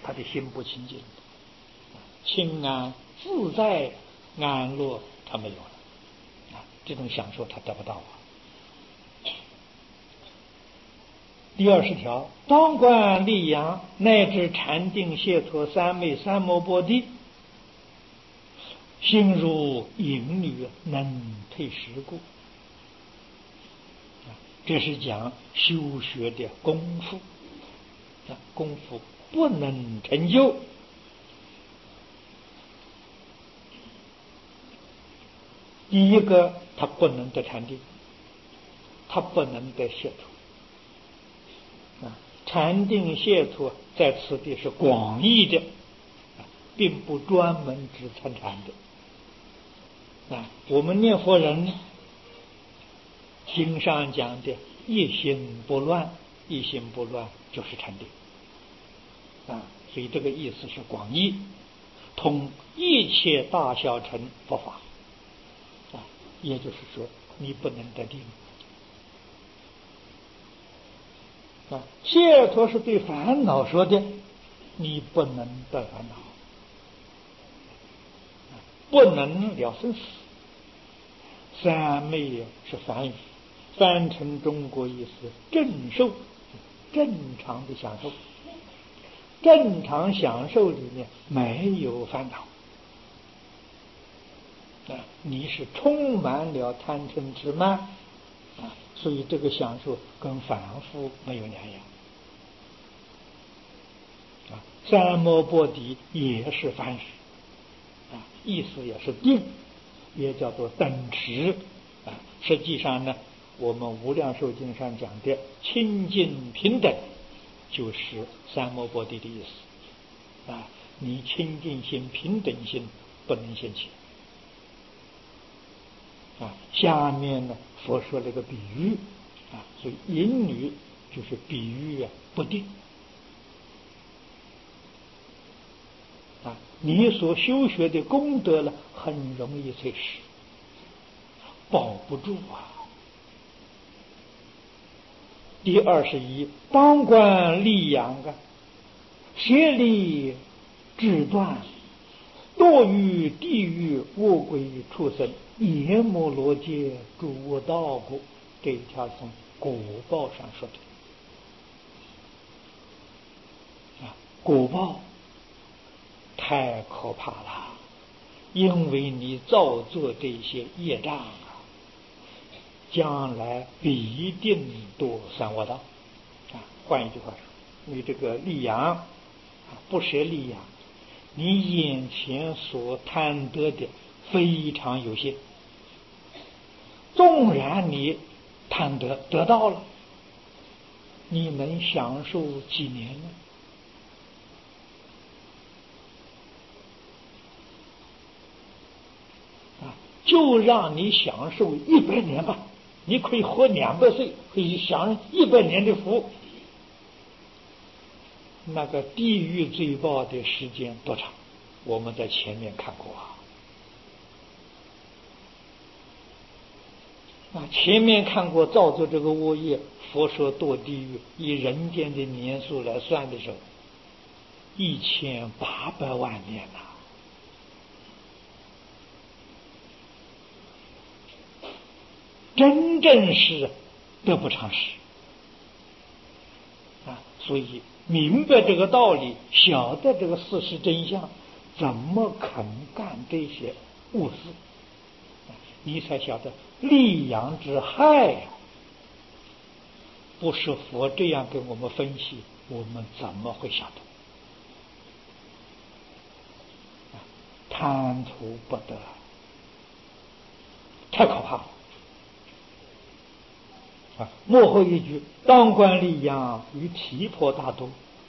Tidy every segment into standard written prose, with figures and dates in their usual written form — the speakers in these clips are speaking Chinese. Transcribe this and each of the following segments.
他的心不清净，清安自在安乐他没有了这种享受他得不到第20条，当观力养乃至禅定解脱三昧三摩波帝，心如淫女能退时故。这是讲修学的功夫功夫不能成就。第一个，他不能得禅定，他不能得解脱禅定解脱在此地是广义的并不专门指参禅的我们念佛人经上讲的一心不乱，一心不乱就是禅定所以这个意思是广义，通一切大小乘佛法也就是说你不能得定解脱是对烦恼说的，你不能得烦恼，不能了生死。三昧是梵语，翻成中国意思正受，正常的享受，正常享受里面没有烦恼你是充满了贪嗔痴慢所以这个享受跟凡夫没有两样三摩波底也是梵语意思也是定，也叫做等持实际上呢，我们无量寿经上讲的清净平等就是三摩波底的意思你清净心平等心不能现起下面呢佛说了个比喻所以淫女就是比喻不定你所修学的功德呢很容易碎失，保不住第21，当观力养邪力智断，堕于地狱恶鬼畜生阎摩罗界诸道果。这一条从果报上说的果报太可怕了，因为你造作这些业障将来必定堕三恶道换一句话说，你这个力养不舍力养，你眼前所贪得的非常有限，纵然你贪得到了，你能享受几年呢？就让你享受100年吧，你可以活200岁，可以享100年的福。那个地狱罪报的时间多长？我们在前面看过前面看过造作这个恶业，佛说堕地狱，以人间的年数来算的时候，1800万年真正是得不偿失所以明白这个道理，晓得这个事实真相，怎么肯干这些恶事？你才晓得力养之害不是佛这样跟我们分析，我们怎么会晓得？贪图不得，太可怕了幕后一句，当观力养与提婆达多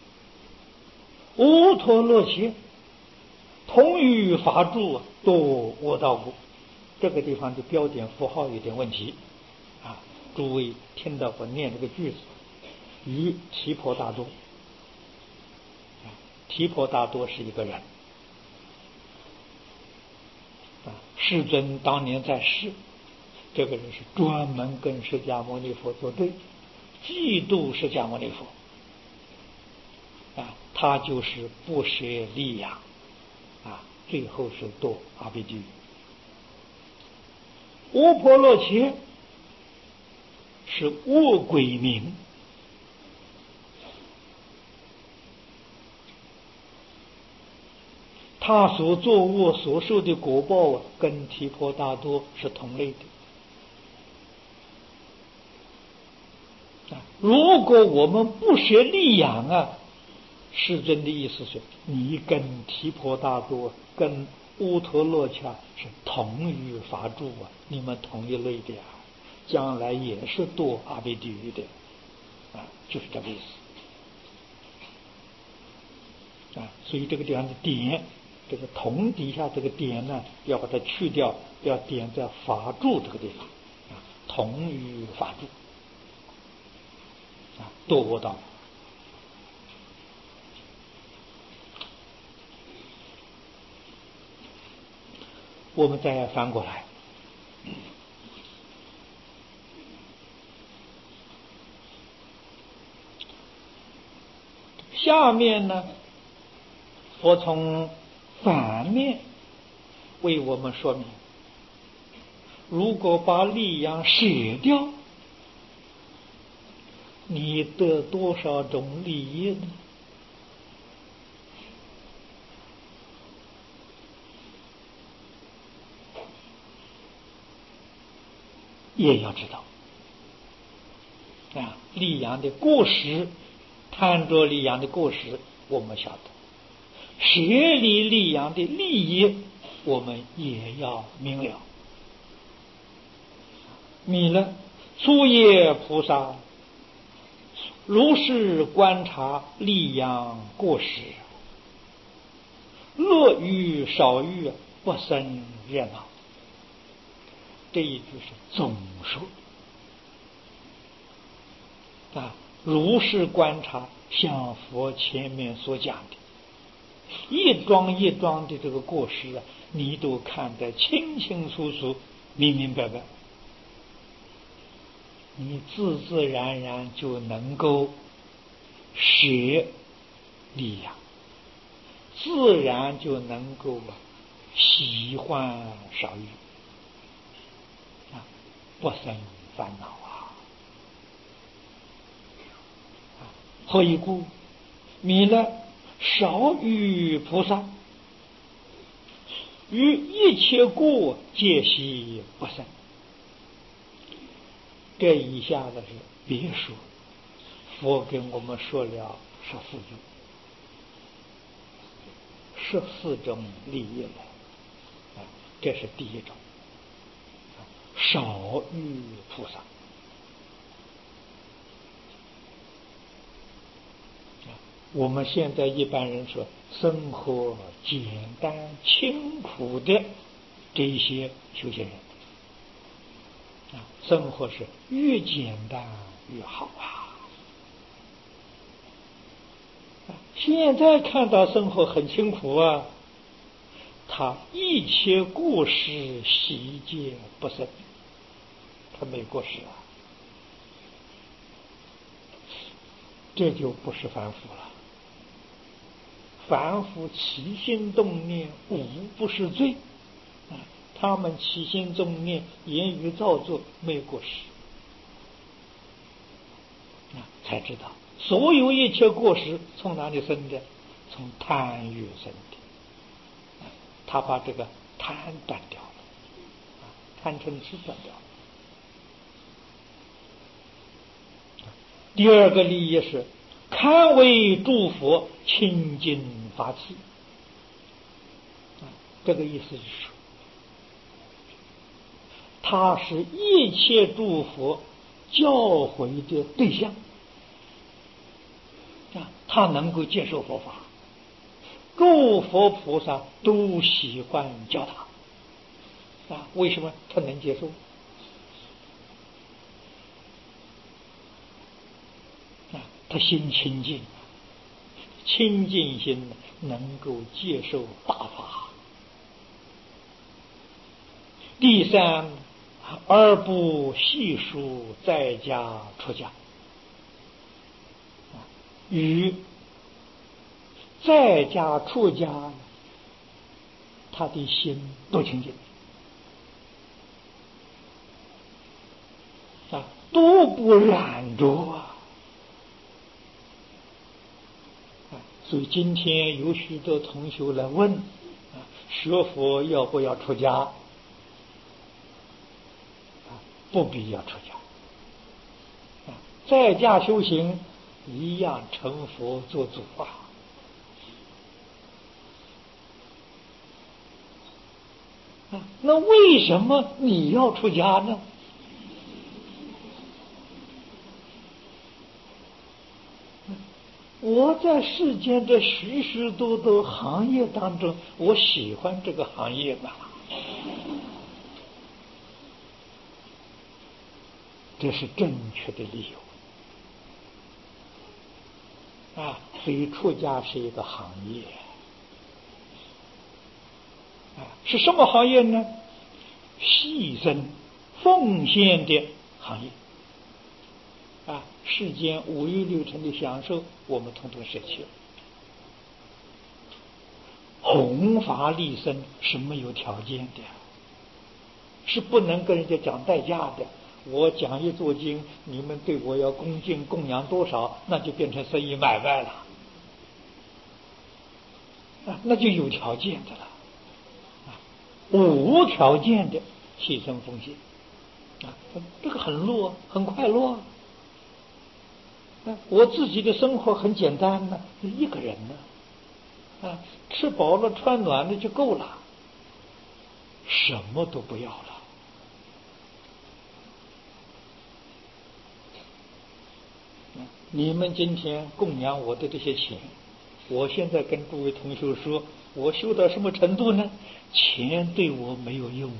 乌陀罗伽同于法住堕恶道果。这个地方的标点符号有点问题诸位听到我念这个句子，与提婆达多提婆达多是一个人世尊当年在世，这个人是专门跟释迦牟尼佛作对，嫉妒释迦牟尼佛他就是不舍利养最后是堕阿鼻地狱。乌婆罗伽是恶鬼名，他所作恶所受的果报跟提婆达多是同类的。如果我们不学利养世尊的意思是，你跟提婆达多跟乌陀罗伽是同于法住你们同一类的将来也是堕阿鼻地狱的就是这个意思所以这个地方的点，这个同底下这个点呢，要把它去掉，要点在法住这个地方同于法住堕恶道。我们再翻过来，下面呢，我从反面为我们说明，如果把利养舍掉，你得多少种利益呢？也要知道利养的过失，贪着利养的过失我们晓得，舍离利养的利益我们也要明了。弥勒初夜菩萨如是观察利养过失，乐欲少欲不生热闹。这一句是总说如是观察，像佛前面所讲的，一桩一桩的这个过失你都看得清清楚楚、明明白白，你自自然然就能够舍利养，自然就能够喜欢少欲不生烦恼何以故？弥勒少欲菩萨于一切过皆悉不生。这以下的是别说，佛跟我们说了14种利益了这是第一种，少欲菩萨我们现在一般人说生活简单清苦的这些修行人生活是越简单越好现在看到生活很清苦他一切过失悉皆不生，他没过失这就不是凡夫了。凡夫起心动念无不是罪他们起心动念言语造作没有过失才知道所有一切过失从哪里生的？从贪欲生的他把这个贪断掉了贪嗔痴断掉了。第二个利益是堪为诸佛清净法器这个意思是说他是一切诸佛教诲的对象他能够接受佛法，诸佛菩萨都喜欢教他为什么他能接受？他心清净，清净心能够接受大法。第三，而不细数在家出家与在家出家，他的心多清净啊，都不染着啊！所以今天有许多同学来问啊，学佛要不要出家？啊，不必要出家啊，在家修行一样成佛做主啊！那为什么你要出家呢？我在世间的许许多多行业当中，我喜欢这个行业嘛，这是正确的理由啊。所以出家是一个行业啊，是什么行业呢？牺牲奉献的行业啊，世间五欲六尘的享受，我们统统舍弃了。弘法利生是没有条件的，是不能跟人家讲代价的。我讲一座经，你们对我要恭敬供养多少，那就变成生意买卖了啊，那就有条件的了啊，无条件的牺牲奉献啊，这个很乐，很快乐。我自己的生活很简单呢，一个人呢，啊，吃饱了穿暖了就够了，什么都不要了。你们今天供养我的这些钱，我现在跟诸位同学说，我修到什么程度呢？钱对我没有用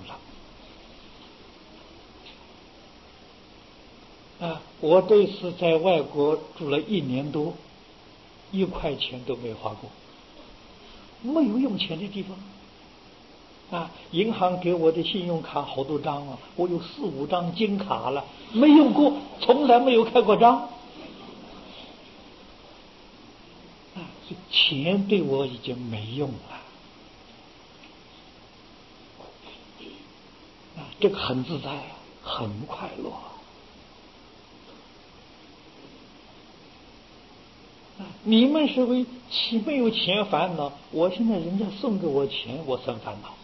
了。啊，我这次在外国住了1年多，1块钱都没花过，没有用钱的地方。啊，银行给我的信用卡好多张啊，我有4、5张金卡了，没用过，从来没有开过张。啊，钱对我已经没用了。啊，这个很自在啊，很快乐。你们是为没有钱烦恼，我现在人家送给我钱，我生烦恼。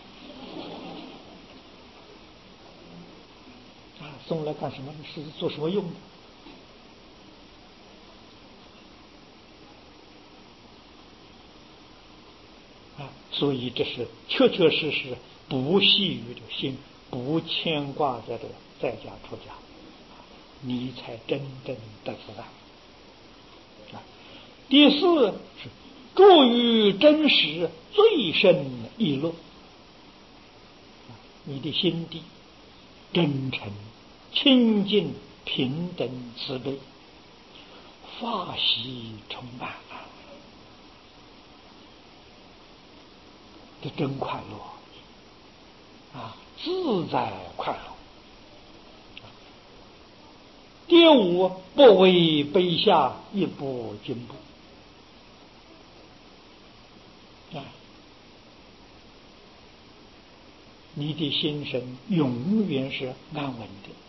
啊，送来干什么？是做什么用的？啊，所以这是确确实实不系于这个心，不牵挂在这个在家出家，你才真正得自在。第4是住于真实，最深意乐。你的心地真诚、清净、平等、慈悲，法喜充满了，这真快乐啊！自在快乐。第5，不为卑下，亦不进步。啊，你的心神永远是安稳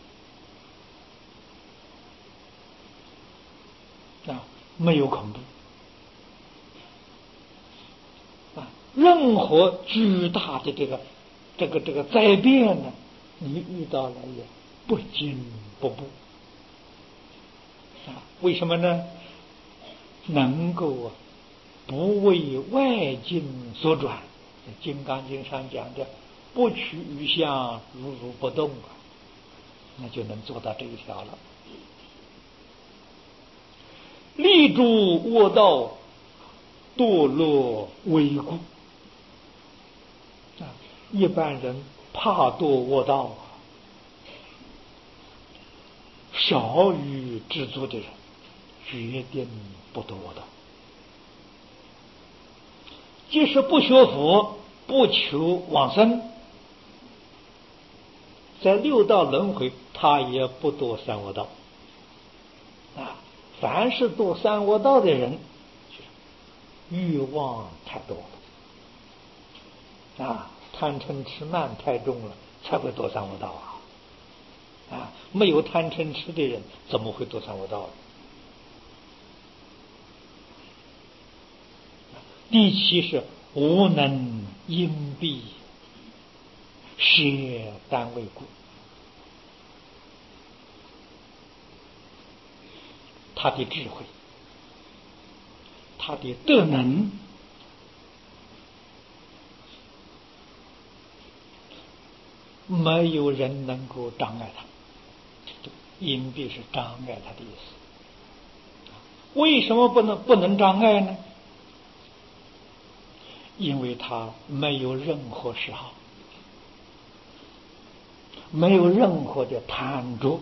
的啊，没有恐怖啊，任何巨大的这个灾变呢，你遇到了也不惊不怖啊？为什么呢？能够不为外境所转，《金刚经》上讲的不取于相，如不动啊，那就能做到这一条了。立住卧道，堕落为故啊！一般人怕堕卧道啊，少于知足的人决定不堕卧道。即使不学佛，不求往生，在6道轮回，他也不堕三恶道啊！凡是堕三恶道的人， 欲望太多了贪嗔痴慢太重了，才会堕三恶道没有贪嗔痴的人怎么会堕三恶道呢？第七是无能因蔽舍单位故，他的智慧，他的德能没有人能够障碍他，因蔽是障碍他的意思。为什么不能障碍呢？因为他没有任何嗜好，没有任何的贪着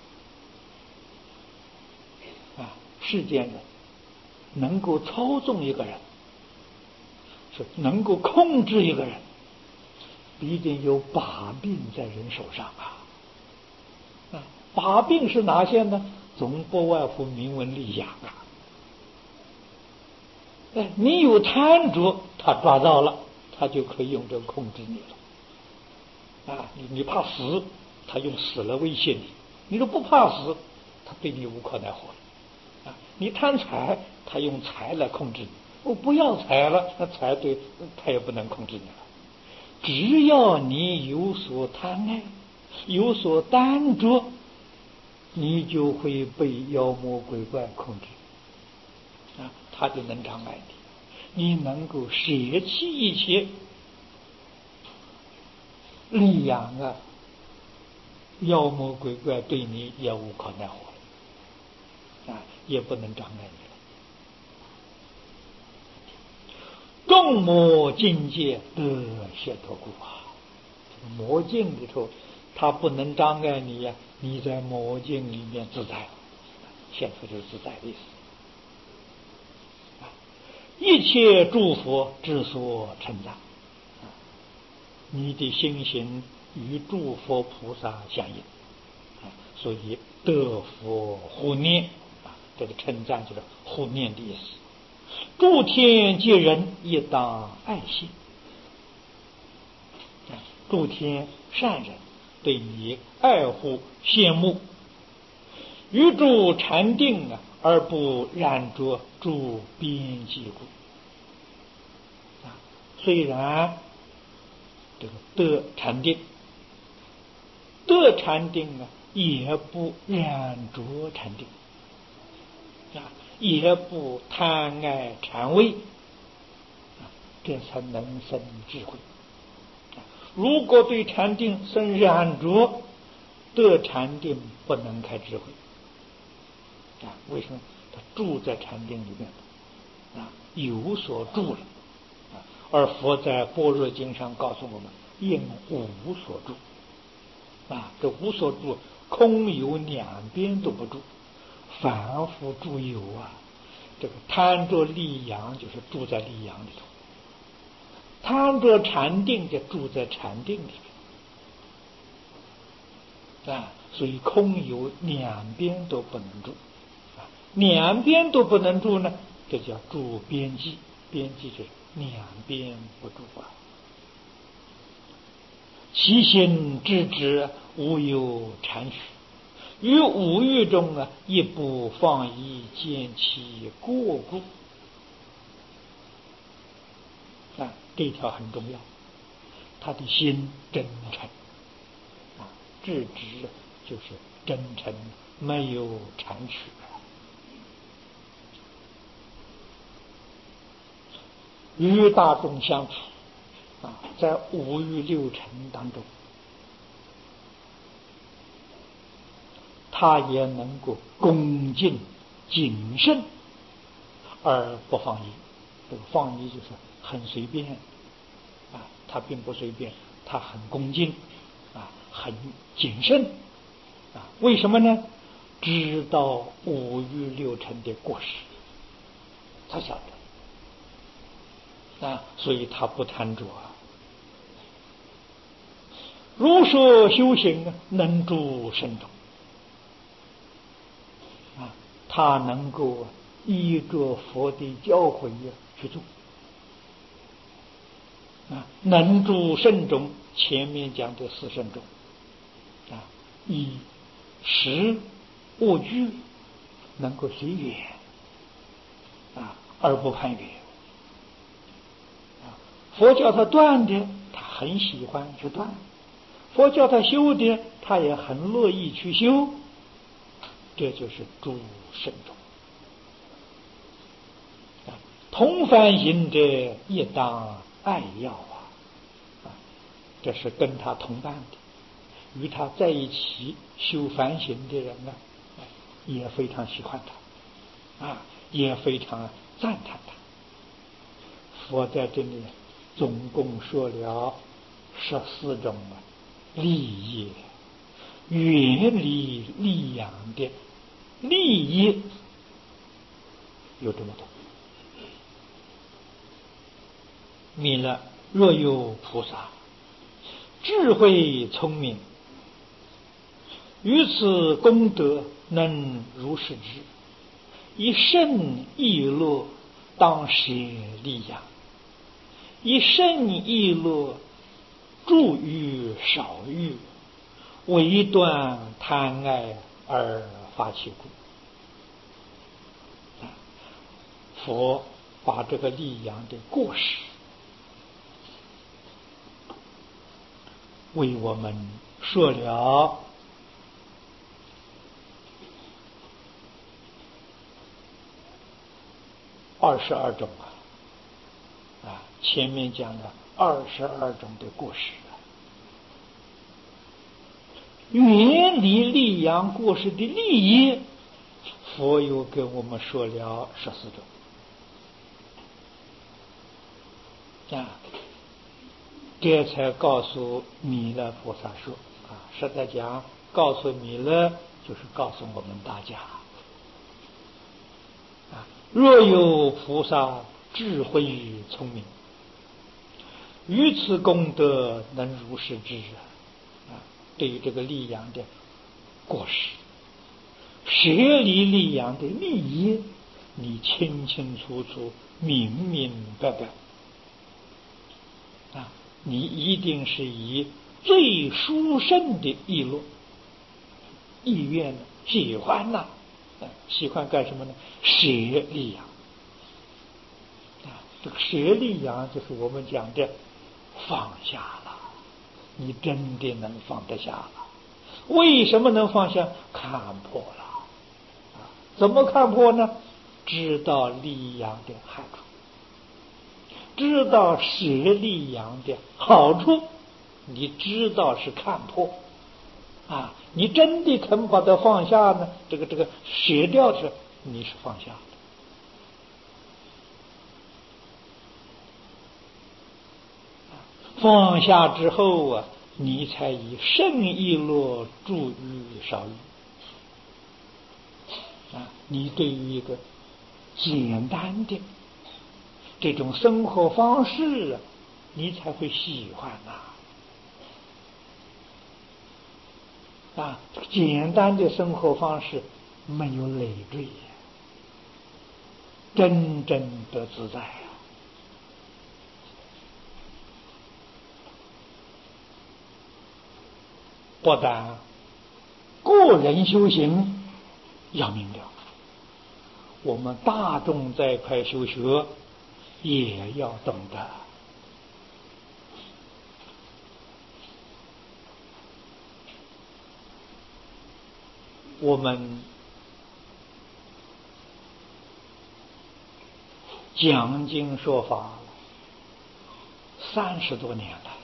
世间人能够操纵一个人，是能够控制一个人，必定有把柄在人手上把柄是哪些呢？总不外乎名闻利养你有贪着，他抓到了，他就可以用这个控制你了你怕死，他用死来威胁你；你说不怕死，他对你无可奈何你贪财，他用财来控制你；我不要财了，那财对他也不能控制你了。只要你有所贪爱，有所耽着，你就会被妖魔鬼怪控制他就能障碍你。你能够舍弃一切力养妖魔鬼怪对你也无可奈何也不能障碍你了。众魔境界得解脱故魔境里头它不能障碍你你在魔境里面自在，现在就是自在的意思。一切诸佛之所称赞你的心行与诸佛菩萨相应所以得佛护念这个称赞就是护念的意思。诸天界人亦当爱心诸天善人对你爱护羡慕，于诸禅定而不染着诸边际故虽然这个得禅定也不染着禅定也不贪爱禅味这才能生智慧。如果对禅定生染着，得禅定不能开智慧为什么？他住在禅定里面有所住了而佛在般若经上告诉我们应无所住这无所住空有两边都不住，凡夫住有这个贪着利养就是住在利养里头，贪着禅定就住在禅定里面所以空有两边都不能住两边都不能住呢，这叫住边际，边际就是两边不住其心知之无有禅许，于五欲中亦不放逸见其过故这一条很重要。他的心真诚知之就是真诚，没有禅取与大众相处在五欲六尘当中，他也能够恭敬谨慎而不放逸。这个放逸就是很随便他并不随便，他很恭敬很谨慎为什么呢？知道五欲六尘的过失，他晓得所以他不贪着如说修行能住深中他能够依着佛的教诲去做。能住慎终，前面讲的四慎终，以食卧居能够随缘而不攀缘。佛教他断的，他很喜欢去断；佛教他修的，他也很乐意去修。这就是住慎终。同凡行者，亦当爱要这是跟他同伴的，与他在一起修梵行的人也非常喜欢他，也非常赞叹他。佛在这里总共说了14种利益，远离利养的利益有这么多。弥勒若有菩萨智慧聪明，于此功德能如是知，以甚易乐当舍利养，以甚易乐助欲少欲，唯断贪爱而发其故。佛把这个利养的过失为我们说了22种前面讲了22种的过失，远离利养过失的利益，佛又跟我们说了14种这才告诉弥勒菩萨说实在讲，告诉弥勒就是告诉我们大家若有菩萨智慧聪明，于此功德能如是知对于这个利养的过失，舍离利养的利益，你清清楚楚明明白白你一定是以最殊胜的意乐意愿喜欢喜欢干什么呢？舍利养这个舍利养就是我们讲的放下了，你真的能放得下了。为什么能放下？看破了怎么看破呢？知道利养的害处，知道舍利养的好处，你知道是看破你真的肯把它放下呢？这个舍掉的，你是放下的。放下之后你才以甚易乐助欲少欲你对于一个简单的这种生活方式你才会喜欢简单的生活方式没有累赘真正的自在不但个人修行要明了，我们大众在一块修学也要懂得。我们讲经说法30多年了，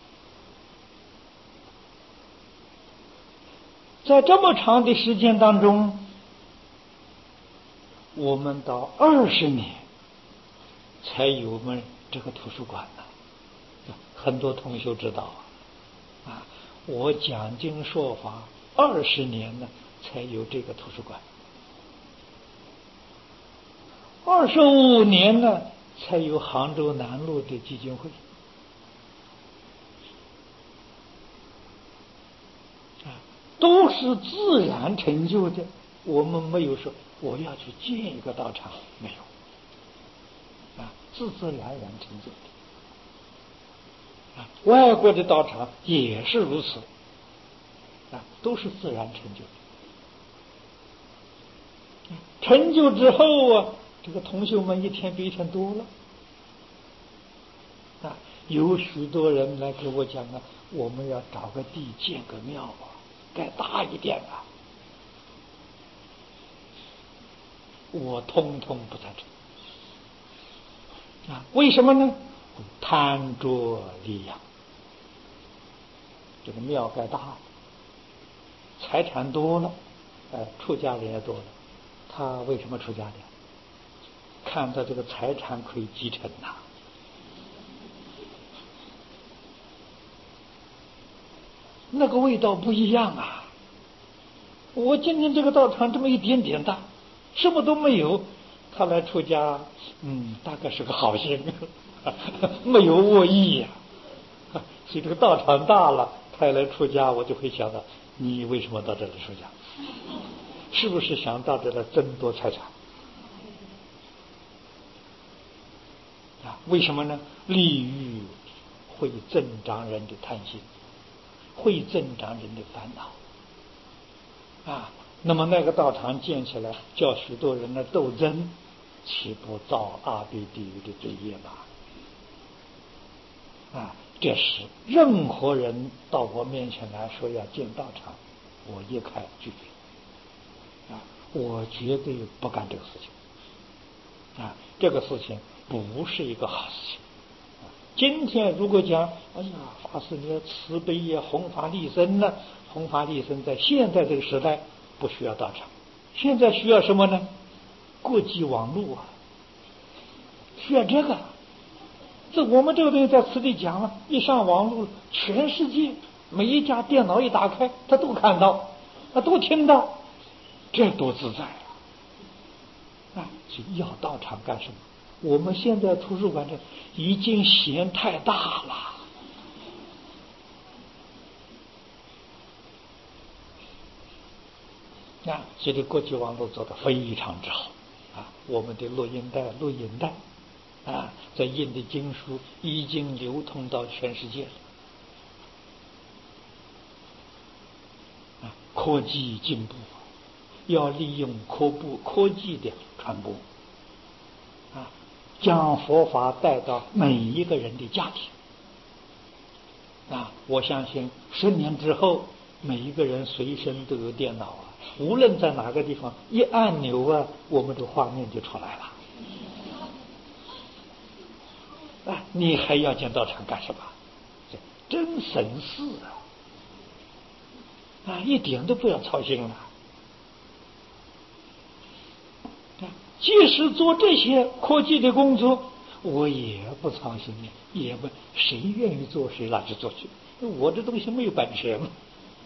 在这么长的时间当中，我们到20年才有我们这个图书馆很多同学知道我讲经说法20年了才有这个图书馆，25年了才有杭州南路的基金会都是自然成就的。我们没有说我要去建一个道场，没有自自然然成就的。外国的道场也是如此，都是自然成就的。成就之后这个同学们一天比一天多了。有许多人来给我讲我们要找个地建个庙该大一点我通通不赞成。为什么呢？贪着利养。这个庙该大，财产多了，出家人也多了，他为什么出家的？看到这个财产可以继承那个味道不一样我今天这个道场这么一点点大，什么都没有，他来出家，大概是个好心，没有恶意所以这个道场大了，他来出家，我就会想到，你为什么到这里出家？是不是想到这里争夺财产？为什么呢？利欲会增长人的贪心，会增长人的烦恼那么那个道场建起来，叫许多人的斗争，岂不造阿鼻地狱的罪业吗？这是任何人到我面前来说要建道场，我一概拒绝我绝对不干这个事情这个事情不是一个好事情今天如果讲，哎呀，法师你要慈悲呀，弘法利生呢？弘法利生在现在这个时代不需要道场，现在需要什么呢？国际网络需要这个。这我们这个东西在此地讲了，一上网络，全世界每一家电脑一打开，他都看到，他都听到，这多自在所以要道场干什么？我们现在图书馆这已经嫌太大了所以这国际网络做得非常之好我们的录音带在印的经书已经流通到全世界了科技进步要利用科技的传播将佛法带到每一个人的家庭我相信10年之后，每一个人随身都有电脑无论在哪个地方，一按钮我们的画面就出来了你还要建道场干什么？真省事一点都不要操心了即使做这些科技的工作，我也不操心也不谁愿意做谁拿去做去，我这东西没有版权嘛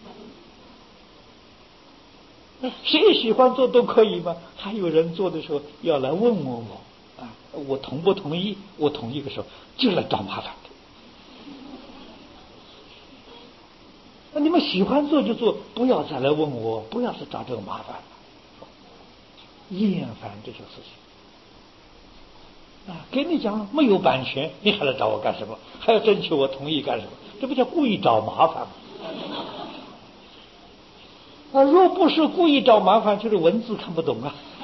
谁喜欢做都可以嘛。还有人做的时候要来问我同不同意？我同意的时候就来找麻烦你们喜欢做就做，不要再来问我，不要再找这个麻烦厌烦这些事情给你讲没有版权，你还来找我干什么？还要征求我同意干什么？这不叫故意找麻烦吗？若不是故意找麻烦，就是文字看不懂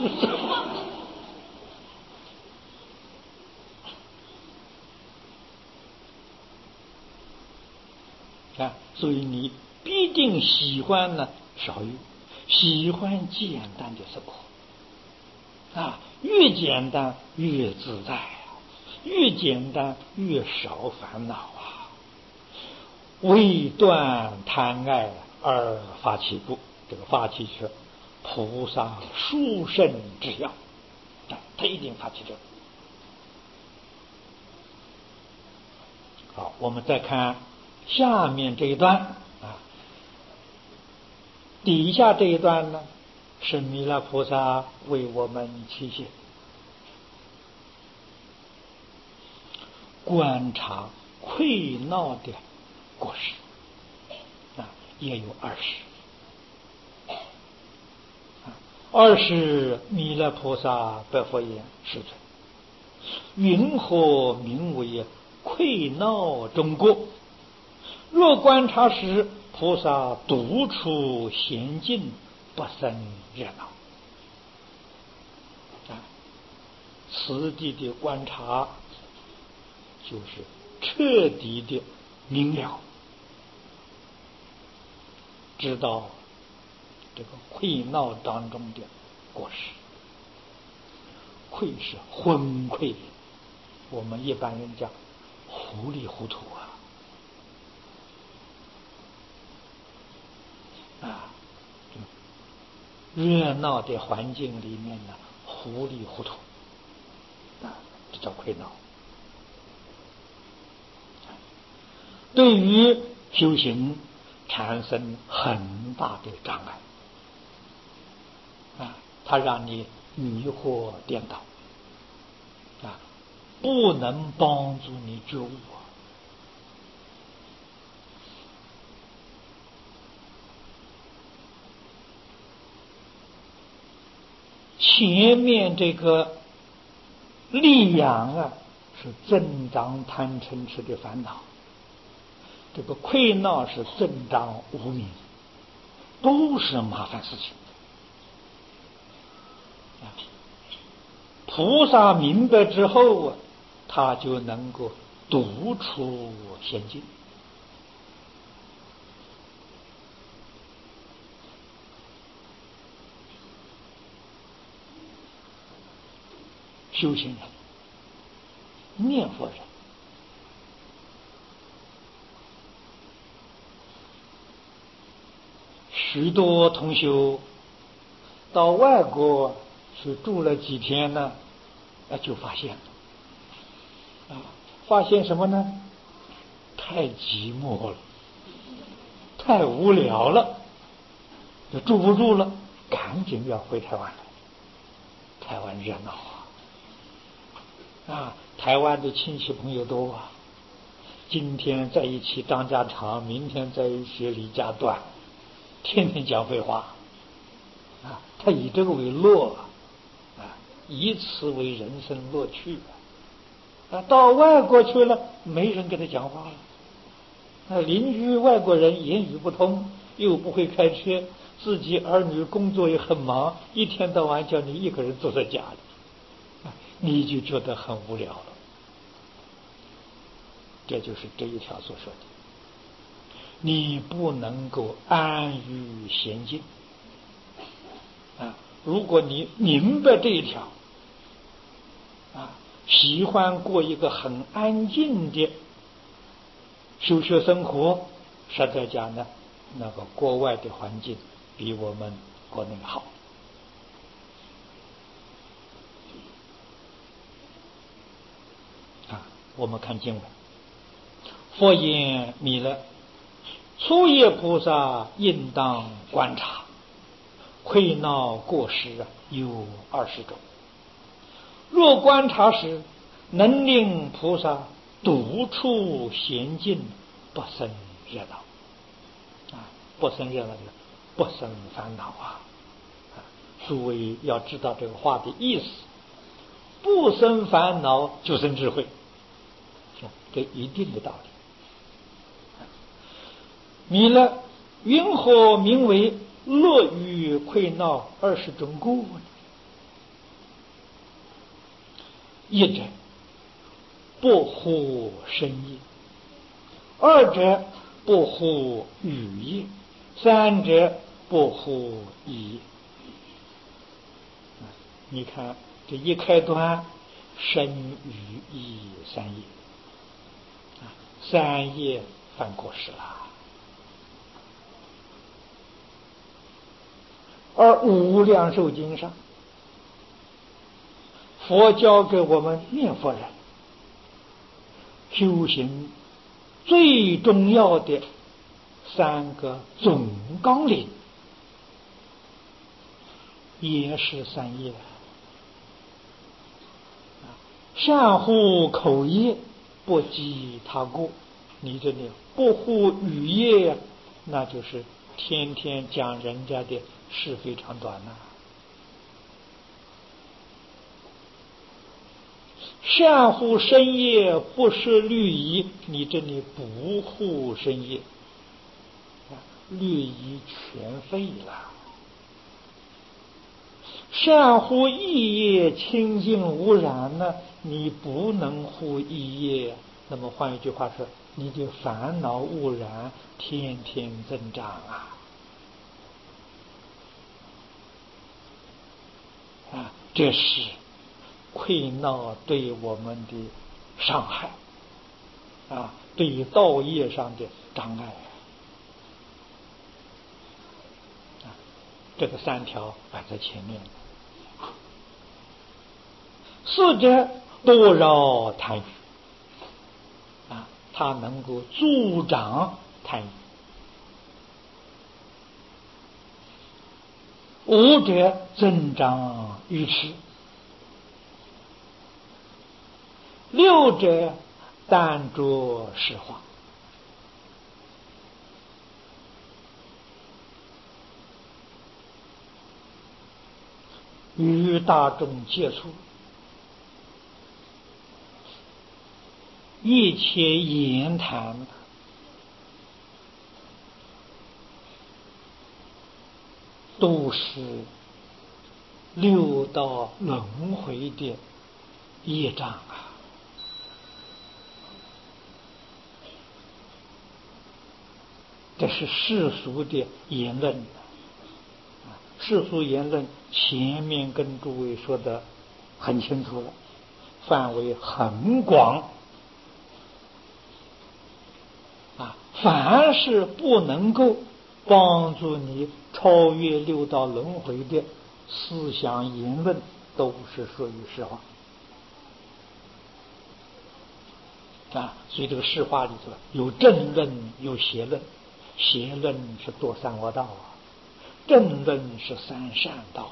所以你必定喜欢少欲，喜欢简单的生活越简单越自在越简单越少烦恼为断贪爱而发起故，这个发起是菩萨殊胜之要他一定发起这个好，我们再看下面这一段底下这一段呢是弥勒菩萨为我们提醒观察溃闹的果实也有20弥勒菩萨白佛言：世尊， 云何名为溃闹中过？若观察时，菩萨独处闲静，不生热闹。此地的观察，就是彻底的明了，知道这个溃闹当中的过失。愧是昏聩，我们一般人讲糊里糊涂热闹的环境里面呢，糊里糊涂这叫溃闹。对于修行产生很大的障碍它让你迷惑颠倒不能帮助你觉悟前面这个力养是增长贪嗔痴的烦恼，这个溃闹是增长无明，都是麻烦事情。菩萨明白之后他就能够独处闲静。修行人、念佛人，许多同修到外国去住了几天呢，就发现发现什么呢？太寂寞了，太无聊了，就住不住了，赶紧要回台湾了。台湾热闹台湾的亲戚朋友多今天在一起张家长，明天在一起李家短，天天讲废话他以这个为乐以此为人生乐趣到外国去了，没人跟他讲话了邻居外国人言语不通，又不会开车，自己儿女工作也很忙，一天到晚叫你一个人坐在家里你就觉得很无聊了。这就是这一条所说的，你不能够安于闲静如果你明白这一条喜欢过一个很安静的修学生活，实在讲呢，那个国外的环境比我们国内好我们看经文，佛言弥勒，初业菩萨应当观察，溃闹过失有20种。若观察时，能令菩萨独处闲静，不生热闹不生热闹就是不生烦恼诸位要知道这个话的意思，不生烦恼就生智慧，这一定的道理。弥勒，云何名为乐于溃闹20种过呢？一者不护身业，二者不护语业，三者不护意业。你看这一开端，身语意三业三业犯过失了。而无量寿经上，佛教给我们念佛人修行最重要的3个总纲领，也是三业善护口业，不积他过。你这里不护语业那就是天天讲人家的是非长短善护身业，不失律仪，你这里不护身业，律仪全废了。善护意业，清净无染呢，你不能护意业。那么换一句话说，你的烦恼污染天天增长这是溃闹对我们的伤害对于道业上的障碍这个3条摆在前面。四者多扰贪欲它能够助长贪欲。五者增长愚痴。六者淡着实化。与大众接触，一切言谈都是六道轮回的业障这是世俗的言论世俗言论前面跟诸位说的很清楚了，范围很广凡是不能够帮助你超越六道轮回的思想言论，都是属于实话所以这个实话里头有正论有邪论，邪论是堕三恶道正论是三善道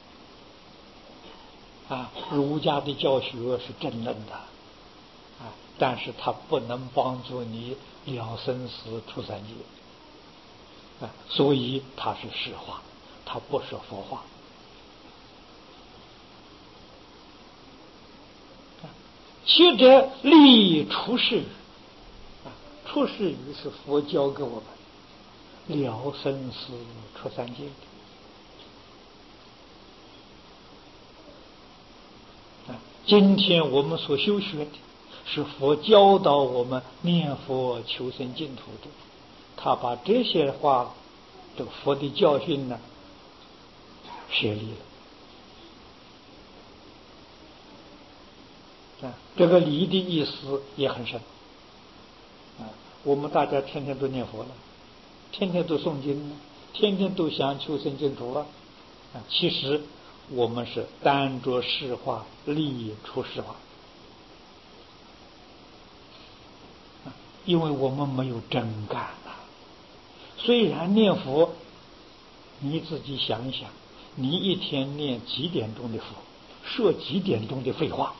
儒家的教学是正论的但是它不能帮助你了生死出三界所以它是实话，它不是佛话七者立出世语出世语是佛教给我们了生死出三界今天我们所修学的是佛教导我们念佛求生净土的，他把这些话这个佛的教训呢学立了这个理的意思也很深我们大家天天都念佛了，天天都诵经了，天天都想求生净土了其实我们是单着实话立出实话因为我们没有真感虽然念佛你自己想一想，你一天念几点钟的佛，说几点钟的废话，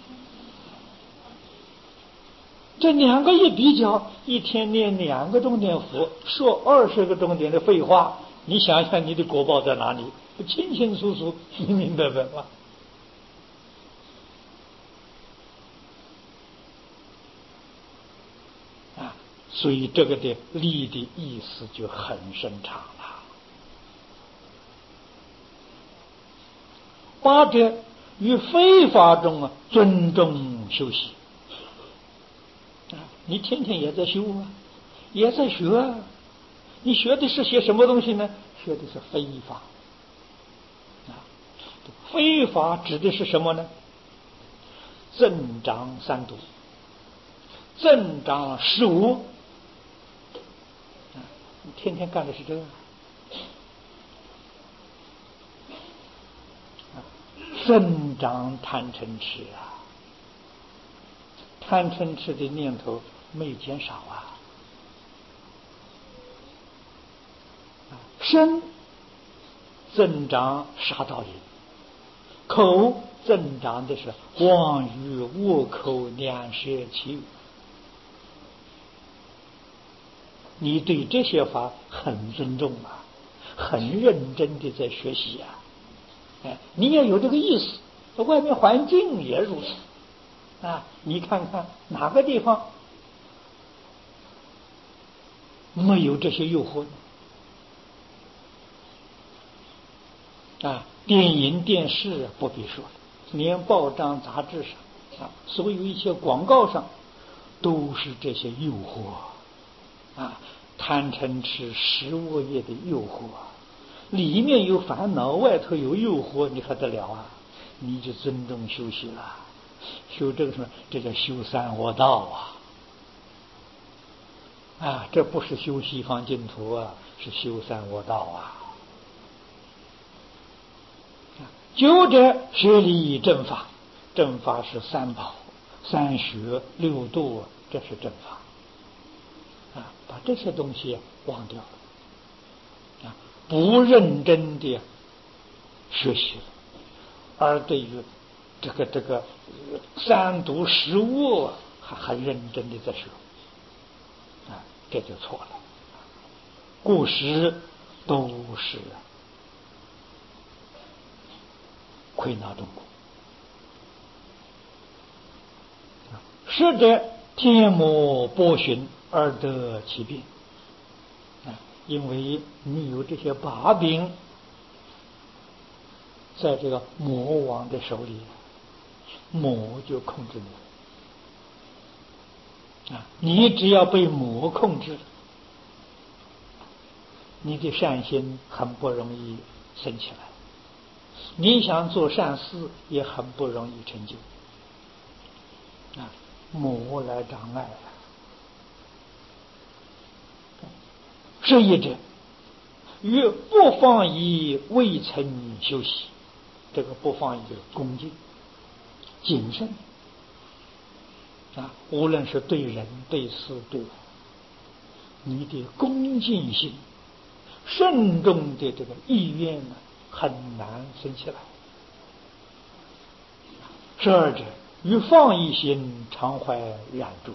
这两个一比较，一天念2个钟点佛，说20个钟点的废话，你想想你的果报在哪里？不清清楚楚明明白白吗？所以这个的理的意思就很深长了。八者于非法中尊重修习你天天也在修也在学你学的是些什么东西呢？学的是非法非法指的是什么呢？增长三毒，增长15你天天干的是这个增长贪嗔痴贪嗔痴的念头没减少身增长杀盗淫，口增长的是妄语恶口两舌绮语，你对这些法很尊重很认真的在学习你也有这个意思，外面环境也如此你看看哪个地方没有这些诱惑呢？电影、电视不必说了，连报章、杂志上所有一些广告上都是这些诱惑贪嗔痴十恶业的诱惑里面有烦恼，外头有诱惑，你还得了你就真正修习了，修这个什么？这叫修三恶道这不是修西方净土是修三恶道究者学理正法，正法是三宝、三学、六度，这是正法把这些东西忘掉了不认真的学习了，而对于这个三毒十恶还认真的在学这就错了。故时都是亏恼中国。师者天魔波旬而得其病因为你有这些把柄在这个魔王的手里，魔就控制你你只要被魔控制，你的善心很不容易升起来，你想做善事也很不容易成就魔来障碍是一者于不放逸未曾修习，这个不放逸就是恭敬谨慎无论是对人对事对我，你的恭敬心慎重的这个意愿很难生起来。是二者于放逸心常怀染著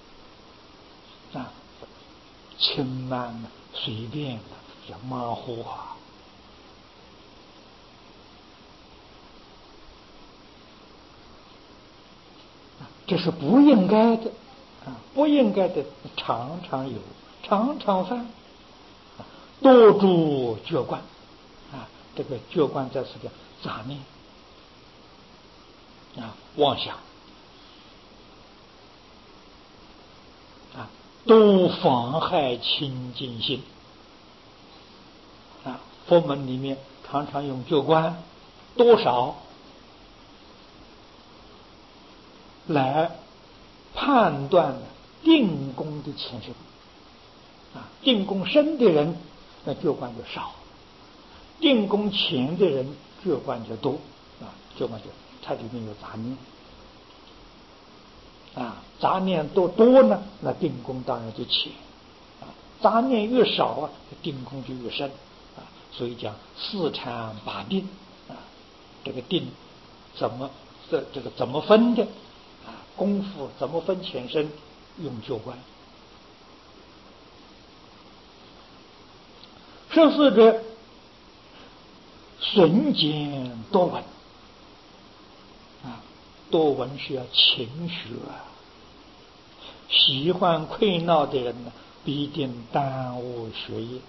轻慢随便叫马虎这是不应该的不应该的常常有，常常犯多诸觉观这个觉观在此的杂念妄想都妨害清净心佛门里面常常用觉观多少来判断定功的前身定功深的人那觉观就少，定功浅的人觉观就多觉观就它里面有杂念杂念多呢，那定功当然就浅杂念越少定功就越深所以讲四禅八定这个定怎么这个怎么分的功夫怎么分浅深，用觉观。十四者损简多闻多闻是要勤学喜欢溃闹的人呢，必定耽误学业。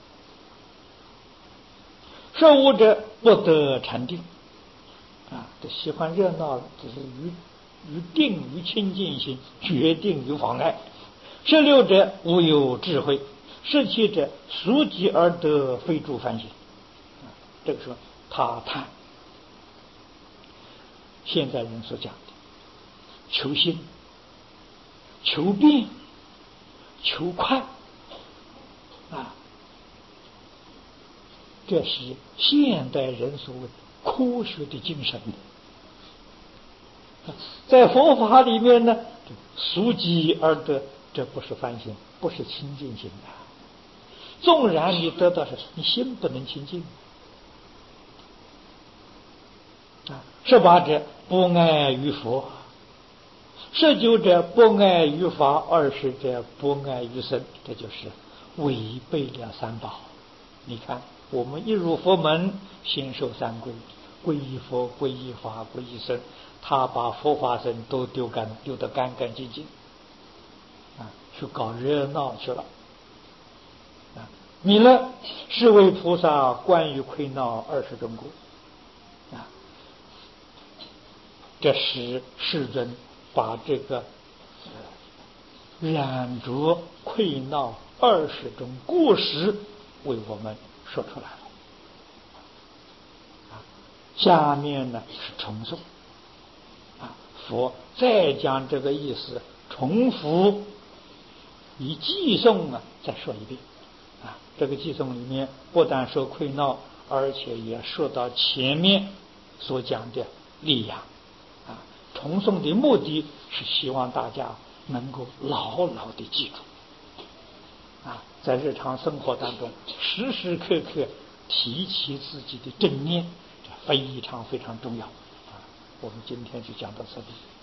十五者不得禅定这喜欢热闹只是于定于清净心，决定有妨碍。十六者无有智慧，十七者熟己而得非诸凡心这个说他贪现在人所讲的求新求变求快这是现代人所谓科学的精神。在佛法里面呢，熟己而得，这不是凡心，不是清净心纵然你得到是，你心不能清净十八者不爱于佛，十九者不爱于法，20者不爱于僧，这就是违背了三宝。你看我们一入佛门，先受三皈，皈依佛、皈依法、皈依僧， 他把佛法僧都丢得干干净净，去搞热闹去了。弥勒是为菩萨关于溃闹20种苦，这时世尊把这个染着溃闹20种过失为我们说出来了。下面呢是重诵，佛再将这个意思重复以偈颂再说一遍。这个偈颂里面不但说溃闹，而且也说到前面所讲的力养。重诵的目的是希望大家能够牢牢地记住，在日常生活当中时时刻刻提起自己的正念，这非常非常重要。我们今天就讲到这里。